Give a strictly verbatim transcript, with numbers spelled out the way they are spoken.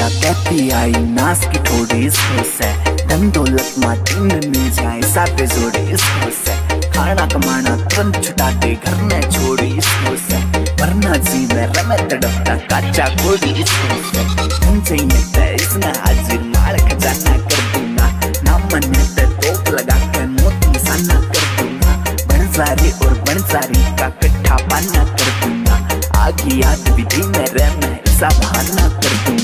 दुनिया कहती आई नास की थोड़ी इसको से, धन दौलत माटी में मिल जाए साथ जोड़ी इसको से, खाना कमाना तुरंत छुटा दे घर में छोड़ी इसको से, वरना जी में रमे तड़पता काचा कोड़ी इसको से, तुम चाहिए तो इसमें हाजिर माल खजाना कर दूंगा, ना मने तो तोप लगा कर मोती निशाना कर दूंगा, बनसारी और बनसारी का कट्ठा पाना कर दूंगा, आगी याद विधि में रह मैं ऐसा बहाना कर दूंगा।